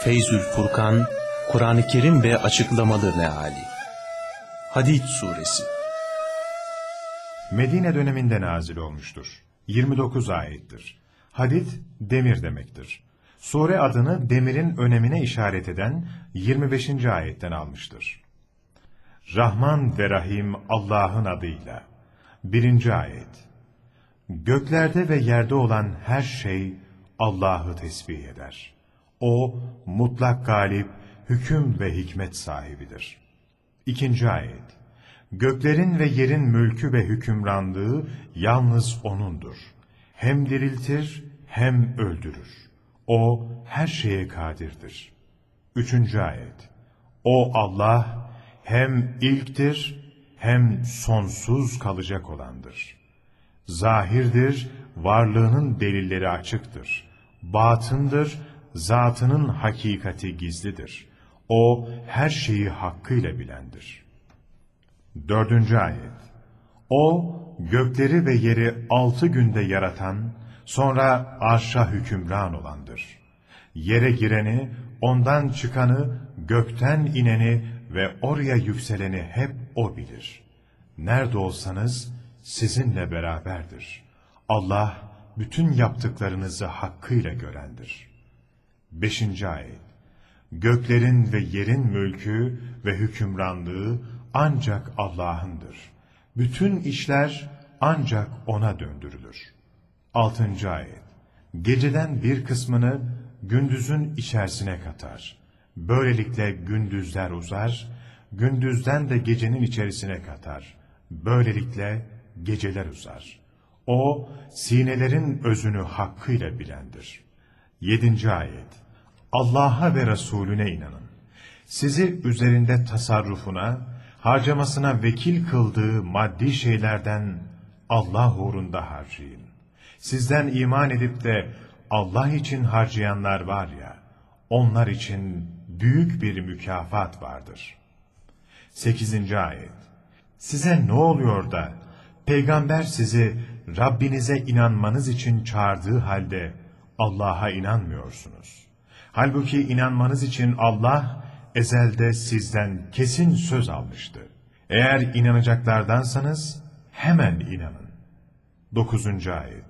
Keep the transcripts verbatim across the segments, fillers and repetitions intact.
Feyzül Furkan, Kur'an-ı Kerim ve açıklamalı meali. Hadid Suresi. Medine döneminde nazil olmuştur. yirmi dokuz ayettir. Hadid, demir demektir. Sure adını demirin önemine işaret eden yirmi beşinci ayetten almıştır. Rahman ve Rahim Allah'ın adıyla. birinci ayet. Göklerde ve yerde olan her şey Allah'ı tesbih eder. O, mutlak galip, hüküm ve hikmet sahibidir. İkinci ayet. Göklerin ve yerin mülkü ve hükümranlığı yalnız O'nundur. Hem diriltir hem öldürür. O her şeye kadirdir. Üçüncü ayet. O Allah hem ilktir hem sonsuz kalacak olandır. Zahirdir, varlığının delilleri açıktır. Batındır, zatının hakikati gizlidir. O her şeyi hakkıyla bilendir. Dördüncü ayet. O gökleri ve yeri altı günde yaratan, sonra arşa hükümran olandır. Yere gireni, ondan çıkanı, gökten ineni ve oraya yükseleni hep O bilir. Nerede olsanız sizinle beraberdir. Allah bütün yaptıklarınızı hakkıyla görendir. Beşinci ayet. Göklerin ve yerin mülkü ve hükümranlığı ancak Allah'ındır. Bütün işler ancak O'na döndürülür. Altıncı ayet. Geceden bir kısmını gündüzün içerisine katar. Böylelikle gündüzler uzar, gündüzden de gecenin içerisine katar. Böylelikle geceler uzar. O, sinelerin özünü hakkıyla bilendir. Yedinci ayet. Allah'a ve Resulüne inanın. Sizi üzerinde tasarrufuna, harcamasına vekil kıldığı maddi şeylerden Allah uğrunda harcayın. Sizden iman edip de Allah için harcayanlar var ya, onlar için büyük bir mükafat vardır. Sekizinci ayet. Size ne oluyor da peygamber sizi Rabbinize inanmanız için çağırdığı halde Allah'a inanmıyorsunuz? Halbuki inanmanız için Allah ezelde sizden kesin söz almıştı. Eğer inanacaklardansanız hemen inanın. Dokuzuncu ayet.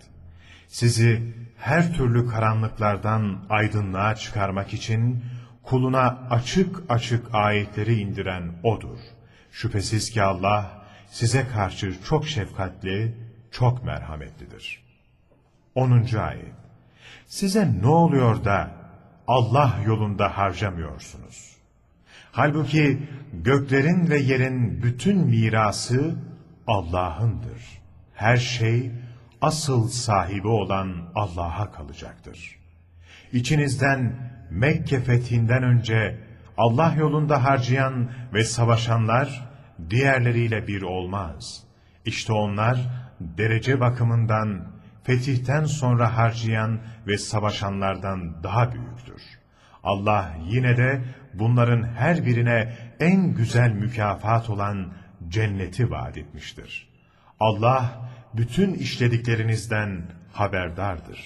Sizi her türlü karanlıklardan aydınlığa çıkarmak için kuluna açık açık ayetleri indiren O'dur. Şüphesiz ki Allah size karşı çok şefkatli, çok merhametlidir. Onuncu ayet. Size ne oluyor da Allah yolunda harcamıyorsunuz? Halbuki göklerin ve yerin bütün mirası Allah'ındır. Her şey asıl sahibi olan Allah'a kalacaktır. İçinizden Mekke fethinden önce Allah yolunda harcayan ve savaşanlar diğerleriyle bir olmaz. İşte onlar derece bakımından fetihten sonra harcayan ve savaşanlardan daha büyüktür. Allah yine de bunların her birine en güzel mükafat olan cenneti vaat etmiştir. Allah bütün işlediklerinizden haberdardır.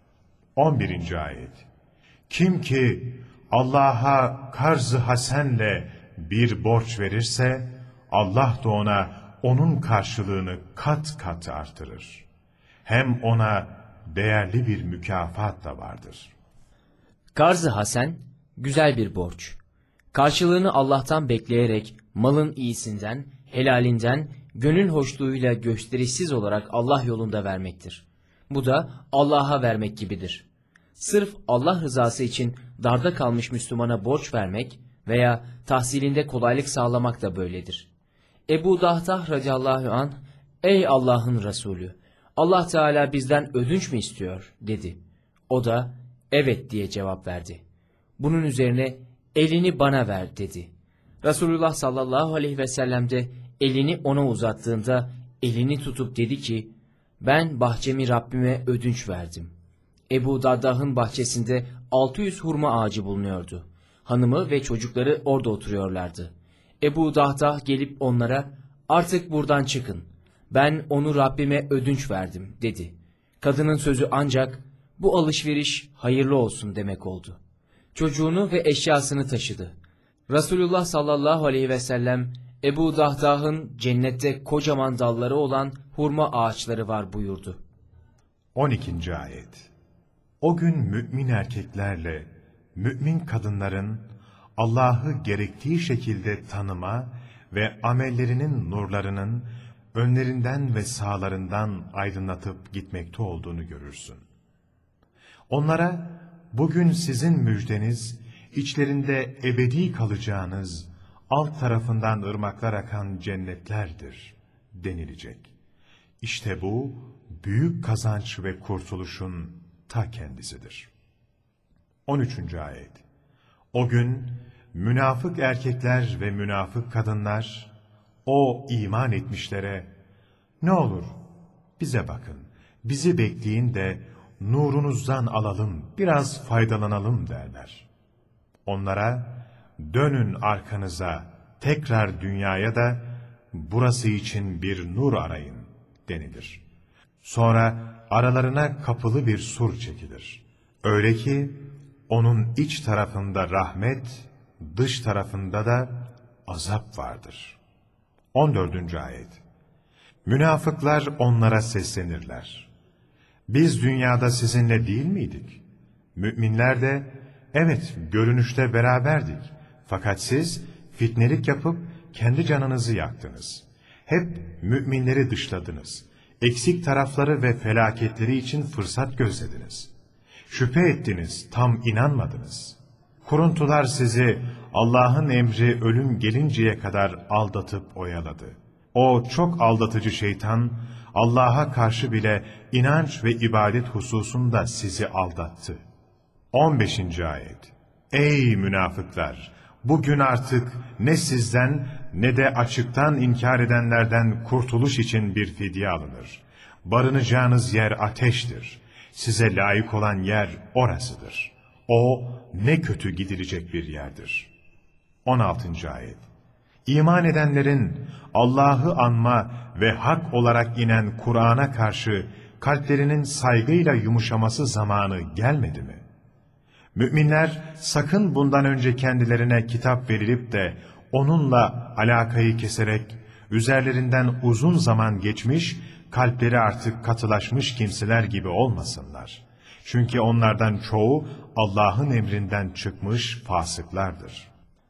on birinci ayet. Kim ki Allah'a karz-ı hasenle bir borç verirse, Allah da ona onun karşılığını kat kat artırır. Hem ona değerli bir mükafat da vardır. Karz-ı hasen, güzel bir borç. Karşılığını Allah'tan bekleyerek malın iyisinden, helalinden, gönül hoşluğuyla gösterişsiz olarak Allah yolunda vermektir. Bu da Allah'a vermek gibidir. Sırf Allah rızası için darda kalmış Müslümana borç vermek veya tahsilinde kolaylık sağlamak da böyledir. Ebu Dahtah radıyallahu anh, ''Ey Allah'ın Resulü, Allah Teala bizden ödünç mü istiyor?'' dedi. O da, ''Evet'' diye cevap verdi. Bunun üzerine, ''Elini bana ver'' dedi. Resulullah sallallahu aleyhi ve sellem de elini ona uzattığında elini tutup dedi ki, ''Ben bahçemi Rabbime ödünç verdim.'' Ebu Dahdah'ın bahçesinde altı yüz hurma ağacı bulunuyordu. Hanımı ve çocukları orada oturuyorlardı. Ebu Dahdah gelip onlara, ''Artık buradan çıkın. Ben onu Rabbime ödünç verdim.'' dedi. Kadının sözü ancak, ''Bu alışveriş hayırlı olsun'' demek oldu. çocuğunu ve eşyasını taşıdı. Resulullah sallallahu aleyhi ve sellem, Ebu Dahdah'ın cennette kocaman dalları olan hurma ağaçları var buyurdu. on ikinci ayet. O gün mümin erkeklerle mümin kadınların Allah'ı gerektiği şekilde tanıma ve amellerinin nurlarının önlerinden ve sağlarından aydınlatıp gitmekte olduğunu görürsün. Onlara bugün sizin müjdeniz, içlerinde ebedi kalacağınız, alt tarafından ırmaklar akan cennetlerdir denilecek. İşte bu büyük kazanç ve kurtuluşun ta kendisidir. on üçüncü ayet. O gün münafık erkekler ve münafık kadınlar o iman etmişlere ne olur bize bakın, bizi bekleyin de nurunuzdan alalım, biraz faydalanalım derler. Onlara dönün arkanıza, tekrar dünyaya da burası için bir nur arayın denilir. Sonra aralarına kapılı bir sur çekilir. Öyle ki onun iç tarafında rahmet, dış tarafında da azap vardır. on dördüncü ayet. Münafıklar onlara seslenirler. Biz dünyada sizinle değil miydik? Müminler de evet görünüşte beraberdik. Fakat siz fitnelik yapıp kendi canınızı yaktınız. Hep müminleri dışladınız. Eksik tarafları ve felaketleri için fırsat gözlediniz. Şüphe ettiniz, tam inanmadınız. Kuruntular sizi Allah'ın emri ölüm gelinceye kadar aldatıp oyaladı. O çok aldatıcı şeytan, Allah'a karşı bile inanç ve ibadet hususunda sizi aldattı. on beşinci ayet. Ey münafıklar! Bugün artık ne sizden ne de açıktan inkar edenlerden kurtuluş için bir fidye alınır. Barınacağınız yer ateştir. Size layık olan yer orasıdır. O ne kötü gidilecek bir yerdir. on altıncı ayet. İman edenlerin Allah'ı anma ve hak olarak inen Kur'an'a karşı kalplerinin saygıyla yumuşaması zamanı gelmedi mi? Müminler sakın bundan önce kendilerine kitap verilip de onunla alakayı keserek üzerlerinden uzun zaman geçmiş, kalpleri artık katılaşmış kimseler gibi olmasınlar. Çünkü onlardan çoğu Allah'ın emrinden çıkmış fasıklardır.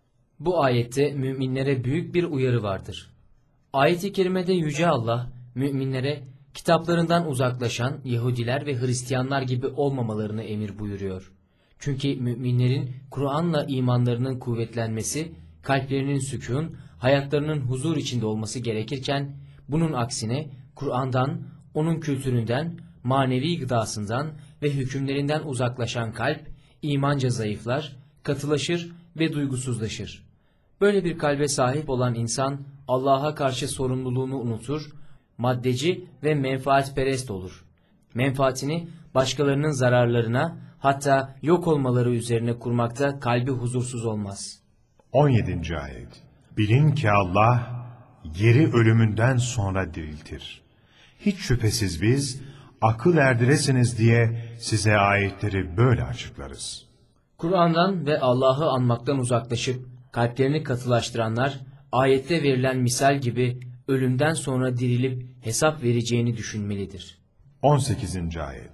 Bu ayette müminlere büyük bir uyarı vardır. Ayet-i kerimede Yüce Allah, müminlere kitaplarından uzaklaşan Yahudiler ve Hristiyanlar gibi olmamalarını emir buyuruyor. Çünkü müminlerin Kur'an'la imanlarının kuvvetlenmesi, kalplerinin sükûn, hayatlarının huzur içinde olması gerekirken, bunun aksine Kur'an'dan, onun kültüründen, manevi gıdasından ve hükümlerinden uzaklaşan kalp, imanca zayıflar, katılaşır ve duygusuzlaşır. Böyle bir kalbe sahip olan insan, Allah'a karşı sorumluluğunu unutur, maddeci ve menfaatperest olur. Menfaatini başkalarının zararlarına, hatta yok olmaları üzerine kurmakta kalbi huzursuz olmaz. on yedinci ayet. Bilin ki Allah yeri ölümünden sonra diriltir. Hiç şüphesiz biz akıl erdiresiniz diye size ayetleri böyle açıklarız. Kur'an'dan ve Allah'ı anmaktan uzaklaşıp kalplerini katılaştıranlar, ayette verilen misal gibi ölümden sonra dirilip hesap vereceğini düşünmelidir. on sekizinci ayet.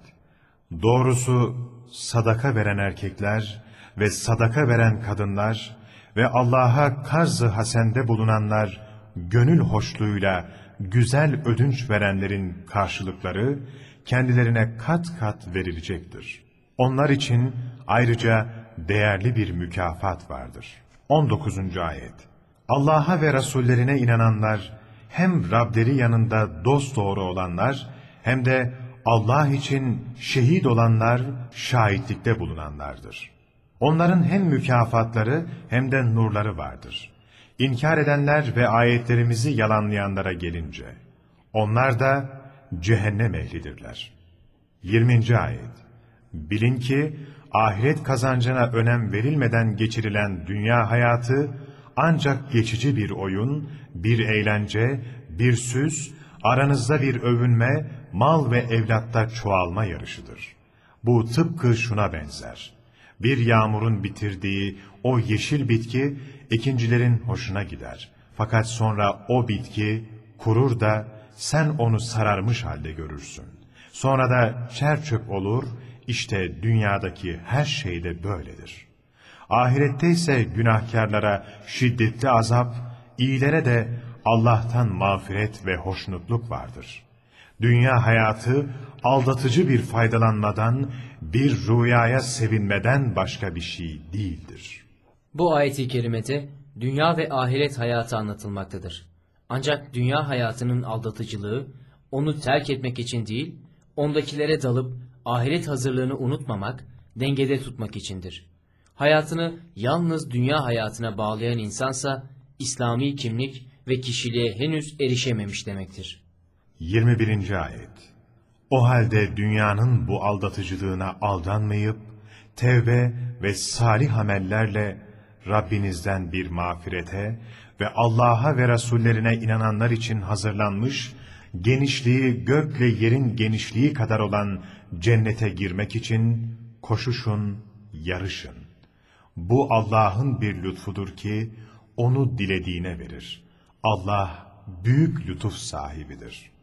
Doğrusu sadaka veren erkekler ve sadaka veren kadınlar ve Allah'a karz-ı hasende bulunanlar gönül hoşluğuyla güzel ödünç verenlerin karşılıkları kendilerine kat kat verilecektir. Onlar için ayrıca değerli bir mükafat vardır. on dokuzuncu ayet. Allah'a ve Resullerine inananlar hem Rableri yanında dosdoğru olanlar hem de Allah için şehit olanlar şahitlikte bulunanlardır. Onların hem mükafatları hem de nurları vardır. İnkar edenler ve ayetlerimizi yalanlayanlara gelince, onlar da cehennem ehlidirler. yirminci ayet. Bilin ki ahiret kazancına önem verilmeden geçirilen dünya hayatı ancak geçici bir oyun, bir eğlence, bir süs, aranızda bir övünme, mal ve evlatta çoğalma yarışıdır. Bu tıpkı şuna benzer. Bir yağmurun bitirdiği o yeşil bitki ekincilerin hoşuna gider. Fakat sonra o bitki kurur da sen onu sararmış halde görürsün. Sonra da çer çöp olur, işte dünyadaki her şey de böyledir. Ahirette ise günahkarlara şiddetli azap, iyilere de Allah'tan mağfiret ve hoşnutluk vardır. Dünya hayatı aldatıcı bir faydalanmadan, bir rüyaya sevinmeden başka bir şey değildir. Bu ayet-i kerimede dünya ve ahiret hayatı anlatılmaktadır. Ancak dünya hayatının aldatıcılığı, onu terk etmek için değil, ondakilere dalıp ahiret hazırlığını unutmamak, dengede tutmak içindir. Hayatını yalnız dünya hayatına bağlayan insansa, İslami kimlik ve kişiliğe henüz erişememiş demektir. yirmi birinci ayet. O halde dünyanın bu aldatıcılığına aldanmayıp, tevbe ve salih amellerle Rabbinizden bir mağfirete ve Allah'a ve Resullerine inananlar için hazırlanmış, genişliği gökle yerin genişliği kadar olan cennete girmek için koşuşun, yarışın. Bu Allah'ın bir lütfudur ki, onu dilediğine verir. Allah büyük lütuf sahibidir.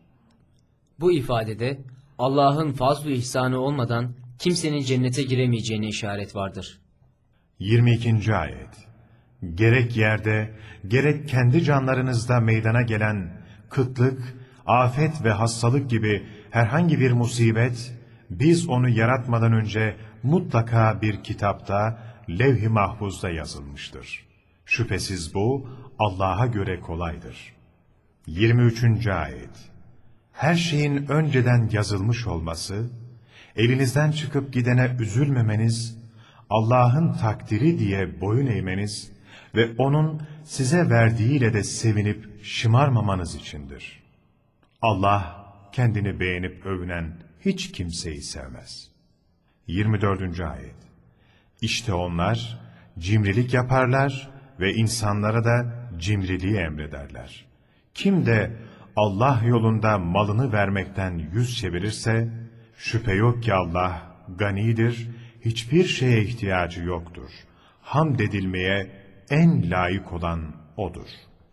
Bu ifadede Allah'ın fazl-ı ihsanı olmadan kimsenin cennete giremeyeceğine işaret vardır. yirmi ikinci ayet. Gerek yerde, gerek kendi canlarınızda meydana gelen kıtlık, afet ve hastalık gibi herhangi bir musibet, biz onu yaratmadan önce mutlaka bir kitapta, levh-i mahfuzda yazılmıştır. Şüphesiz bu Allah'a göre kolaydır. yirmi üçüncü ayet. Her şeyin önceden yazılmış olması, elinizden çıkıp gidene üzülmemeniz, Allah'ın takdiri diye boyun eğmeniz ve O'nun size verdiğiyle de sevinip şımarmamanız içindir. Allah kendini beğenip övünen hiç kimseyi sevmez. yirmi dördüncü ayet. İşte onlar cimrilik yaparlar ve insanlara da cimriliği emrederler. Kim de Allah yolunda malını vermekten yüz çevirirse, şüphe yok ki Allah ganidir, hiçbir şeye ihtiyacı yoktur. Hamd edilmeye en layık olan O'dur.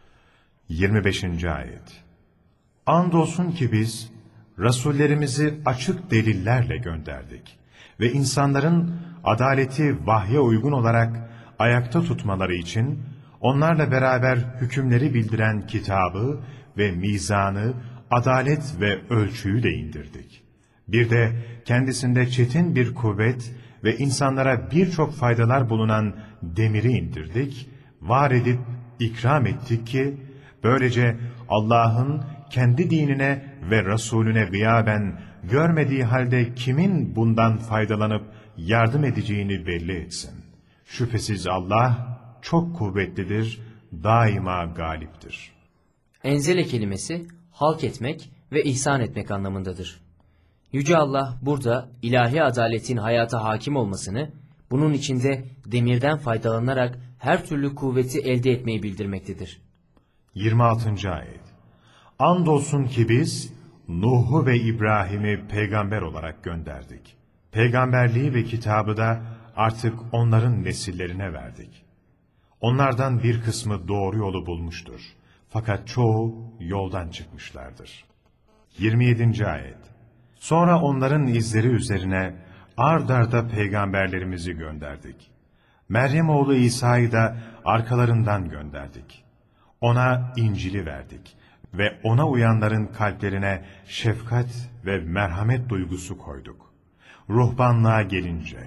yirmi beşinci ayet. Andolsun ki biz, Resullerimizi açık delillerle gönderdik ve insanların adaleti vahye uygun olarak ayakta tutmaları için, onlarla beraber hükümleri bildiren kitabı ve mizanı, adalet ve ölçüyü de indirdik. Bir de kendisinde çetin bir kuvvet ve insanlara birçok faydalar bulunan demiri indirdik, var edip ikram ettik ki, böylece Allah'ın kendi dinine ve Resulüne gıyaben görmediği halde kimin bundan faydalanıp yardım edeceğini belli etsin. Şüphesiz Allah çok kuvvetlidir, daima galiptir. Enzele kelimesi halk etmek ve ihsan etmek anlamındadır. Yüce Allah burada ilahi adaletin hayata hakim olmasını, bunun içinde demirden faydalanarak her türlü kuvveti elde etmeyi bildirmektedir. yirmi altıncı ayet. Andolsun ki biz Nuh'u ve İbrahim'i peygamber olarak gönderdik. Peygamberliği ve kitabı da artık onların nesillerine verdik. Onlardan bir kısmı doğru yolu bulmuştur. Fakat çoğu yoldan çıkmışlardır. yirmi yedinci ayet. Sonra onların izleri üzerine ard arda peygamberlerimizi gönderdik. Meryem oğlu İsa'yı da arkalarından gönderdik. Ona İncil'i verdik ve ona uyanların kalplerine şefkat ve merhamet duygusu koyduk. Ruhbanlığa gelince,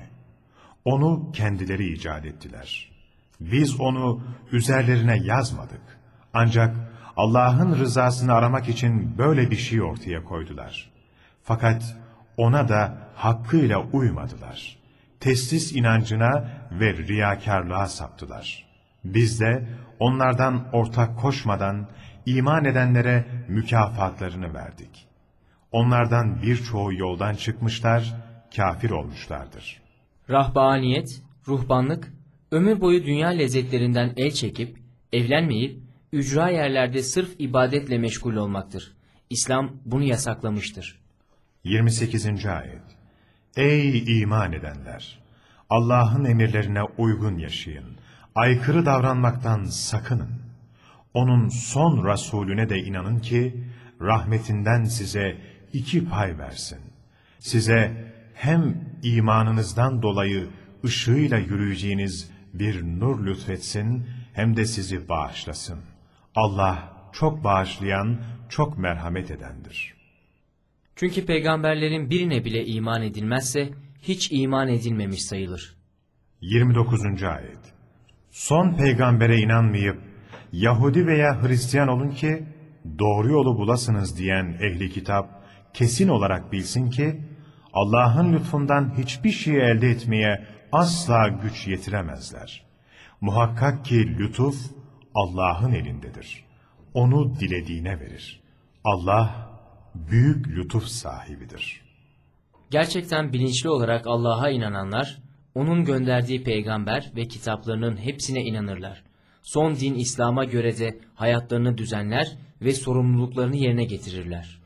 onu kendileri icat ettiler. Biz onu üzerlerine yazmadık. Ancak Allah'ın rızasını aramak için böyle bir şey ortaya koydular. Fakat ona da hakkıyla uymadılar. Teslis inancına ve riyakarlığa saptılar. Biz de onlardan ortak koşmadan iman edenlere mükafatlarını verdik. Onlardan birçoğu yoldan çıkmışlar, kafir olmuşlardır. Rahbaniyet, ruhbanlık, ömür boyu dünya lezzetlerinden el çekip, evlenmeyip, ücra yerlerde sırf ibadetle meşgul olmaktır. İslam bunu yasaklamıştır. yirmi sekizinci ayet. Ey iman edenler! Allah'ın emirlerine uygun yaşayın. Aykırı davranmaktan sakının. Onun son Resulüne de inanın ki, rahmetinden size iki pay versin. Size hem imanınızdan dolayı ışığıyla yürüyeceğiniz bir nur lütfetsin, hem de sizi bağışlasın. Allah çok bağışlayan, çok merhamet edendir. Çünkü peygamberlerin birine bile iman edilmezse, hiç iman edilmemiş sayılır. yirmi dokuzuncu ayet. Son peygambere inanmayıp, Yahudi veya Hristiyan olun ki, doğru yolu bulasınız diyen ehli kitap, kesin olarak bilsin ki, Allah'ın lütfundan hiçbir şey elde etmeye asla güç yetiremezler. Muhakkak ki lütuf Allah'ın elindedir. Onu dilediğine verir. Allah büyük lütuf sahibidir. Gerçekten bilinçli olarak Allah'a inananlar, onun gönderdiği peygamber ve kitaplarının hepsine inanırlar. Son din İslam'a göre de hayatlarını düzenler ve sorumluluklarını yerine getirirler.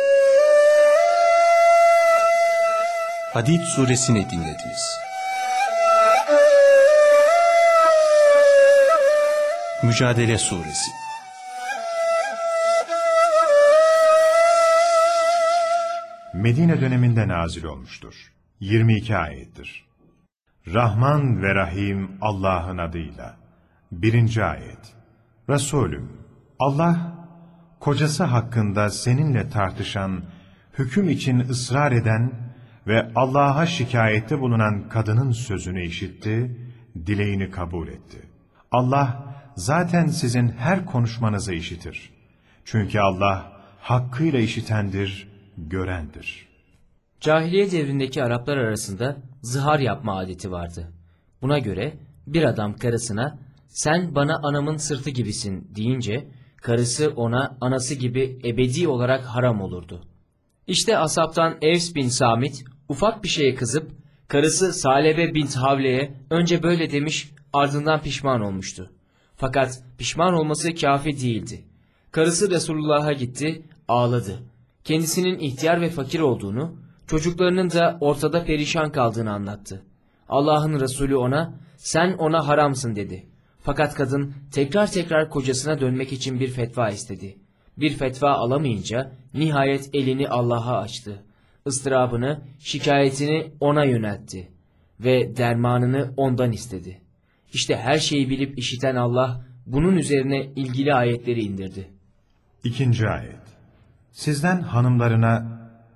Hadid suresini dinlediniz. Mücadele suresi. Medine döneminde nazil olmuştur. yirmi iki ayettir. Rahman ve Rahim Allah'ın adıyla. birinci ayet. Resulüm, Allah, kocası hakkında seninle tartışan, hüküm için ısrar eden ve Allah'a şikayette bulunan kadının sözünü işitti, dileğini kabul etti. Allah, zaten sizin her konuşmanızı işitir. Çünkü Allah, hakkıyla işitendir, görendir. Cahiliye devrindeki Araplar arasında zihar yapma adeti vardı. Buna göre bir adam karısına sen bana anamın sırtı gibisin deyince karısı ona anası gibi ebedi olarak haram olurdu. İşte asaptan Evs bin Samit ufak bir şeye kızıp karısı Salebe bint Havle'ye önce böyle demiş, ardından pişman olmuştu. Fakat pişman olması kafi değildi. Karısı Resulullah'a gitti, ağladı. Kendisinin ihtiyar ve fakir olduğunu, çocuklarının da ortada perişan kaldığını anlattı. Allah'ın Resulü ona, sen ona haramsın dedi. Fakat kadın tekrar tekrar kocasına dönmek için bir fetva istedi. Bir fetva alamayınca nihayet elini Allah'a açtı. Istırabını, şikayetini ona yöneltti ve dermanını ondan istedi. İşte her şeyi bilip işiten Allah bunun üzerine ilgili ayetleri indirdi. İkinci ayet. Sizden hanımlarına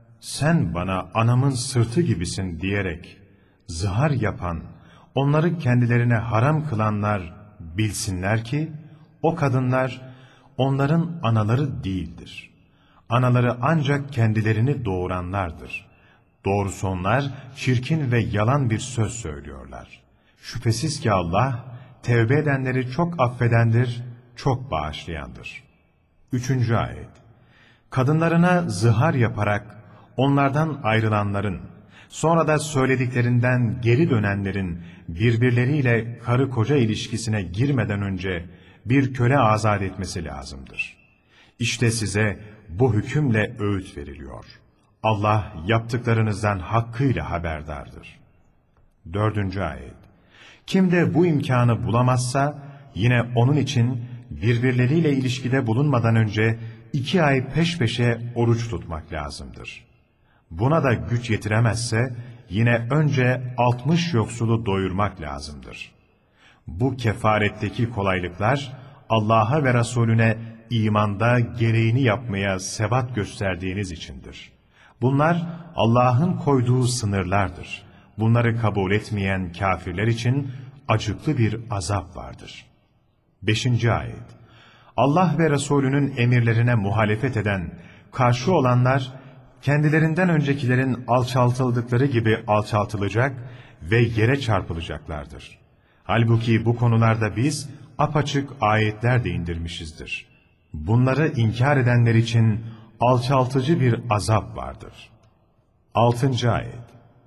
sen bana anamın sırtı gibisin diyerek zihar yapan, onları kendilerine haram kılanlar bilsinler ki o kadınlar onların anaları değildir. Anaları ancak kendilerini doğuranlardır. Doğrusu onlar çirkin ve yalan bir söz söylüyorlar. Şüphesiz ki Allah tevbe edenleri çok affedendir, çok bağışlayandır. Üçüncü ayet. Kadınlarına zihar yaparak onlardan ayrılanların, sonra da söylediklerinden geri dönenlerin birbirleriyle karı koca ilişkisine girmeden önce bir köle azat etmesi lazımdır. İşte size bu hükümle öğüt veriliyor. Allah yaptıklarınızdan hakkıyla haberdardır. Dördüncü ayet. Kim de bu imkanı bulamazsa yine onun için birbirleriyle ilişkide bulunmadan önce iki ay peş peşe oruç tutmak lazımdır. Buna da güç yetiremezse yine önce altmış yoksulu doyurmak lazımdır. Bu kefaretteki kolaylıklar Allah'a ve Resulüne imanda gereğini yapmaya sebat gösterdiğiniz içindir. Bunlar Allah'ın koyduğu sınırlardır. Bunları kabul etmeyen kafirler için acıklı bir azap vardır. Beşinci ayet. Allah ve Resulünün emirlerine muhalefet eden, karşı olanlar, kendilerinden öncekilerin alçaltıldıkları gibi alçaltılacak ve yere çarpılacaklardır. Halbuki bu konularda biz apaçık ayetler de indirmişizdir. Bunları inkar edenler için alçaltıcı bir azap vardır. Altıncı ayet.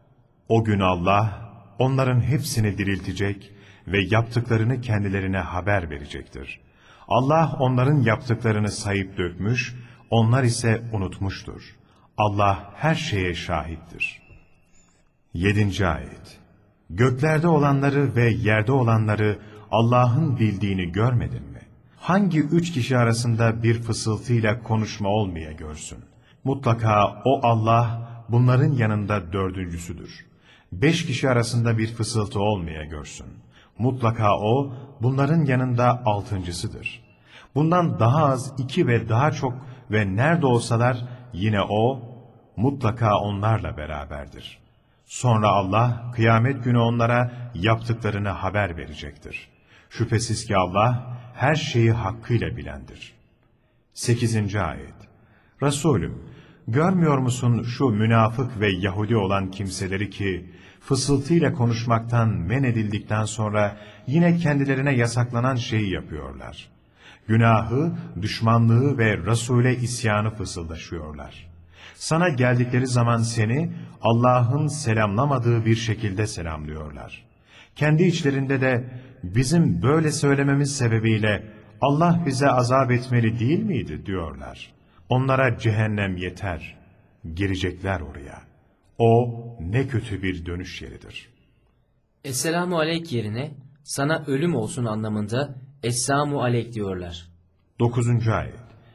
O gün Allah onların hepsini diriltecek ve yaptıklarını kendilerine haber verecektir. Allah onların yaptıklarını sayıp dökmüş, onlar ise unutmuştur. Allah her şeye şahittir. Yedinci ayet. Göklerde olanları ve yerde olanları Allah'ın bildiğini görmedin mi? Hangi üç kişi arasında bir fısıltıyla konuşma olmaya görsün? Mutlaka o Allah bunların yanında dördüncüsüdür. Beş kişi arasında bir fısıltı olmaya görsün. Mutlaka o bunların yanında altıncısıdır. Bundan daha az iki ve daha çok ve nerede olsalar yine o mutlaka onlarla beraberdir. Sonra Allah kıyamet günü onlara yaptıklarını haber verecektir. Şüphesiz ki Allah her şeyi hakkıyla bilendir. sekizinci ayet. Resulüm, görmüyor musun şu münafık ve Yahudi olan kimseleri ki, fısıltıyla konuşmaktan men edildikten sonra yine kendilerine yasaklanan şeyi yapıyorlar. Günahı, düşmanlığı ve Resul'e isyanı fısıldaşıyorlar. Sana geldikleri zaman seni Allah'ın selamlamadığı bir şekilde selamlıyorlar. Kendi içlerinde de bizim böyle söylememiz sebebiyle Allah bize azap etmeli değil miydi diyorlar. Onlara cehennem yeter, girecekler oraya. O ne kötü bir dönüş yeridir. Esselamu aleyk yerine sana ölüm olsun anlamında Esselamu aleyk diyorlar. dokuzuncu ayet.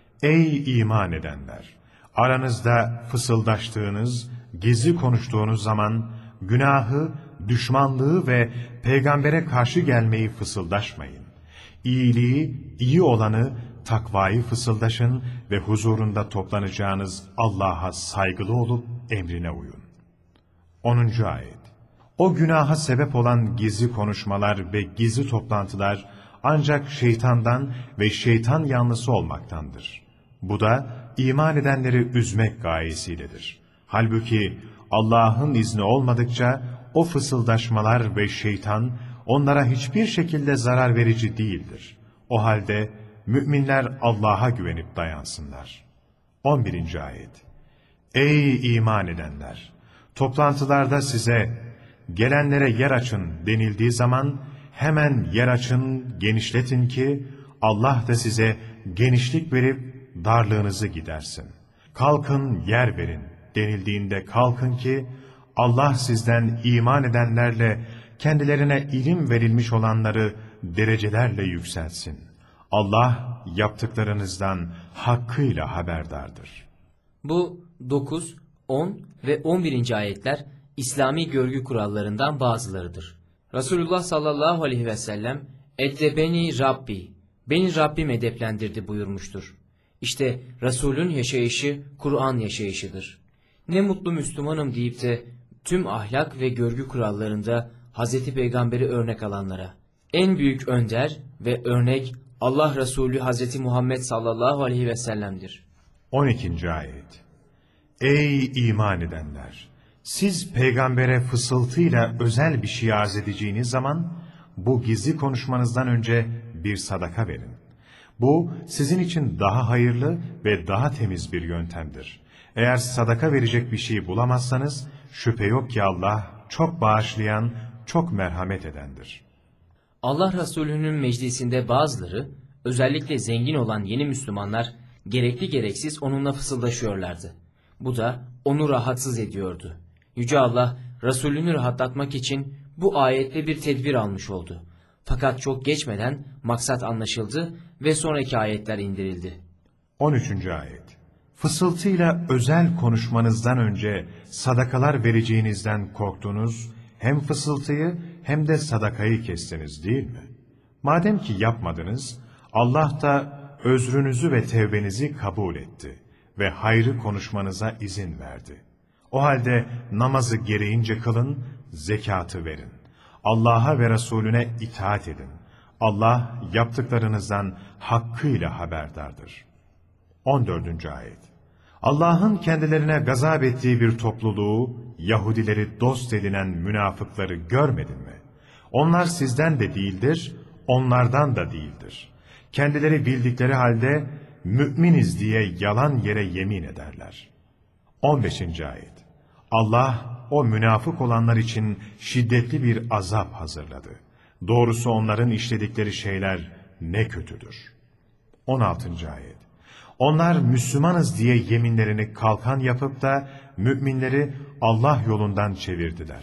Ey iman edenler! Aranızda fısıldaştığınız, gizli konuştuğunuz zaman günahı, düşmanlığı ve peygambere karşı gelmeyi fısıldaşmayın. İyiliği, iyi olanı, takvayı fısıldaşın ve huzurunda toplanacağınız Allah'a saygılı olup emrine uyun. onuncu ayet. O günaha sebep olan gizli konuşmalar ve gizli toplantılar ancak şeytandan ve şeytan yanlısı olmaktandır. Bu da iman edenleri üzmek gayesiyledir. Halbuki Allah'ın izni olmadıkça o fısıldaşmalar ve şeytan onlara hiçbir şekilde zarar verici değildir. O halde müminler Allah'a güvenip dayansınlar. on birinci ayet. Ey iman edenler! Toplantılarda size gelenlere yer açın denildiği zaman hemen yer açın, genişletin ki Allah da size genişlik verip darlığınızı gidersin. Kalkın yer verin denildiğinde kalkın ki Allah sizden iman edenlerle kendilerine ilim verilmiş olanları derecelerle yükselsin. Allah yaptıklarınızdan hakkıyla haberdardır. Bu dokuz, on ve on birinci ayetler İslami görgü kurallarından bazılarıdır. Resulullah sallallahu aleyhi ve sellem "Eddebeni Rabbi, beni Rabbim edeplendirdi" buyurmuştur. İşte Resulün yaşayışı Kur'an yaşayışıdır. Ne mutlu Müslümanım deyip de tüm ahlak ve görgü kurallarında Hazreti Peygamber'i örnek alanlara. En büyük önder ve örnek Allah Resulü Hazreti Muhammed sallallahu aleyhi ve sellem'dir. on ikinci ayet. Ey iman edenler! Siz peygambere fısıltıyla özel bir şey arz edeceğiniz zaman bu gizli konuşmanızdan önce bir sadaka verin. Bu sizin için daha hayırlı ve daha temiz bir yöntemdir. Eğer sadaka verecek bir şey bulamazsanız şüphe yok ki Allah çok bağışlayan, çok merhamet edendir. Allah Resulü'nün meclisinde bazıları, özellikle zengin olan yeni Müslümanlar gerekli gereksiz onunla fısıldaşıyorlardı. Bu da onu rahatsız ediyordu. Yüce Allah Resulünü rahatlatmak için bu ayette bir tedbir almış oldu. Fakat çok geçmeden maksat anlaşıldı ve sonraki ayetler indirildi. on üçüncü ayet. Fısıltıyla özel konuşmanızdan önce sadakalar vereceğinizden korktunuz, hem fısıltıyı hem de sadakayı kestiniz değil mi? Madem ki yapmadınız, Allah da özrünüzü ve tevbenizi kabul etti ve hayrı konuşmanıza izin verdi. O halde namazı gereğince kılın, zekatı verin. Allah'a ve Resulüne itaat edin. Allah yaptıklarınızdan hakkıyla haberdardır. on dördüncü ayet. Allah'ın kendilerine gazap ettiği bir topluluğu, Yahudileri dost edinen münafıkları görmedin mi? Onlar sizden de değildir, onlardan da değildir. Kendileri bildikleri halde müminiz diye yalan yere yemin ederler. on beşinci ayet. Allah o münafık olanlar için şiddetli bir azap hazırladı. Doğrusu onların işledikleri şeyler ne kötüdür. on altıncı ayet. Onlar Müslümanız diye yeminlerini kalkan yapıp da müminleri Allah yolundan çevirdiler.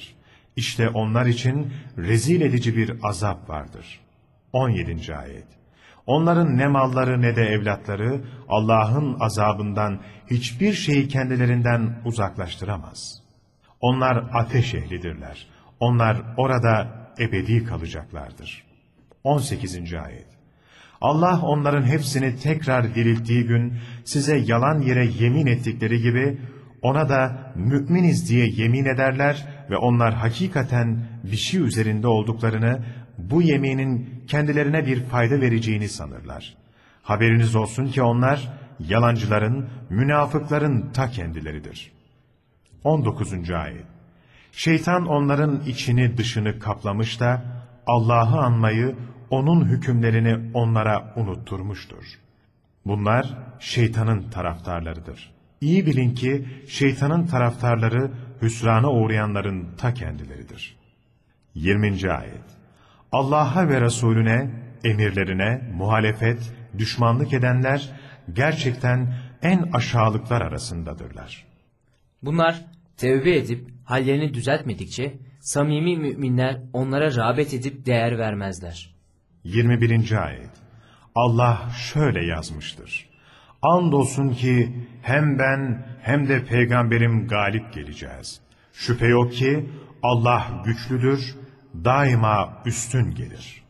İşte onlar için rezil edici bir azap vardır. on yedinci ayet. Onların ne malları ne de evlatları Allah'ın azabından hiçbir şeyi kendilerinden uzaklaştıramaz. Onlar ateş ehlidirler. Onlar orada ebedi kalacaklardır. on sekizinci ayet. Allah onların hepsini tekrar dirilttiği gün size yalan yere yemin ettikleri gibi ona da müminiz diye yemin ederler ve onlar hakikaten bir şey üzerinde olduklarını, bu yeminin kendilerine bir fayda vereceğini sanırlar. Haberiniz olsun ki onlar yalancıların, münafıkların ta kendileridir. on dokuzuncu ayet. Şeytan onların içini dışını kaplamış da Allah'ı anmayı, onun hükümlerini onlara unutturmuştur. Bunlar şeytanın taraftarlarıdır. İyi bilin ki şeytanın taraftarları hüsrana uğrayanların ta kendileridir. yirminci ayet. Allah'a ve Resulüne, emirlerine muhalefet, düşmanlık edenler gerçekten en aşağılıklar arasındadırlar. Bunlar tevbe edip hallerini düzeltmedikçe samimi müminler onlara rağbet edip değer vermezler. yirmi birinci ayet. Allah şöyle yazmıştır. Andolsun ki hem ben hem de peygamberim galip geleceğiz. Şüphe yok ki Allah güçlüdür, daima üstün gelir.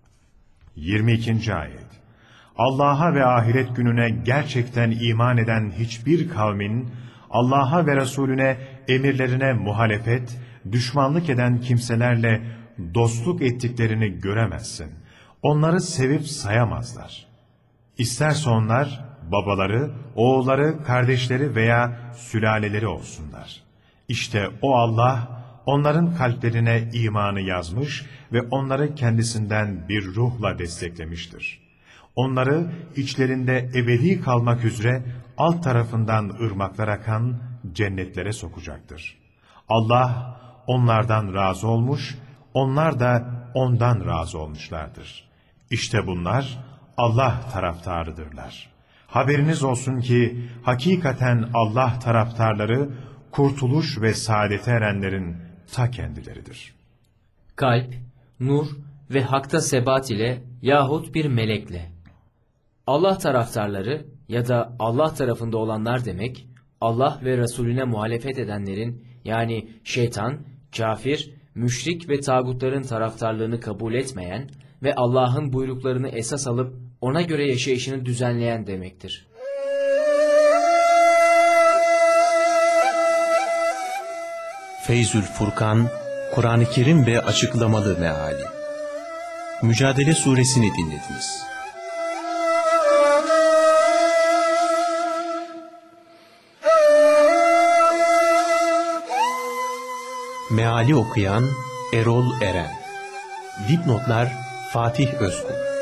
yirmi ikinci ayet. Allah'a ve ahiret gününe gerçekten iman eden hiçbir kavmin, Allah'a ve Resulüne, emirlerine muhalefet, düşmanlık eden kimselerle dostluk ettiklerini göremezsin. Onları sevip sayamazlar. İsterse onlar babaları, oğulları, kardeşleri veya sülaleleri olsunlar. İşte o Allah onların kalplerine imanı yazmış ve onları kendisinden bir ruhla desteklemiştir. Onları içlerinde ebedi kalmak üzere alt tarafından ırmaklar akan cennetlere sokacaktır. Allah onlardan razı olmuş, onlar da ondan razı olmuşlardır. İşte bunlar Allah taraftarıdırlar. Haberiniz olsun ki hakikaten Allah taraftarları kurtuluş ve saadete erenlerin ta kendileridir. Kalp, nur ve hakta sebat ile yahut bir melekle. Allah taraftarları ya da Allah tarafında olanlar demek, Allah ve Resulüne muhalefet edenlerin, yani şeytan, kafir, müşrik ve tağutların taraftarlığını kabul etmeyen ve Allah'ın buyruklarını esas alıp ona göre yaşayışını düzenleyen demektir. Feyzül Furkan, Kur'an-ı Kerim ve açıklamalı meali. Mücadele suresini dinlediniz. Meali okuyan Erol Eren. Dipnotlar Fatih Özkul.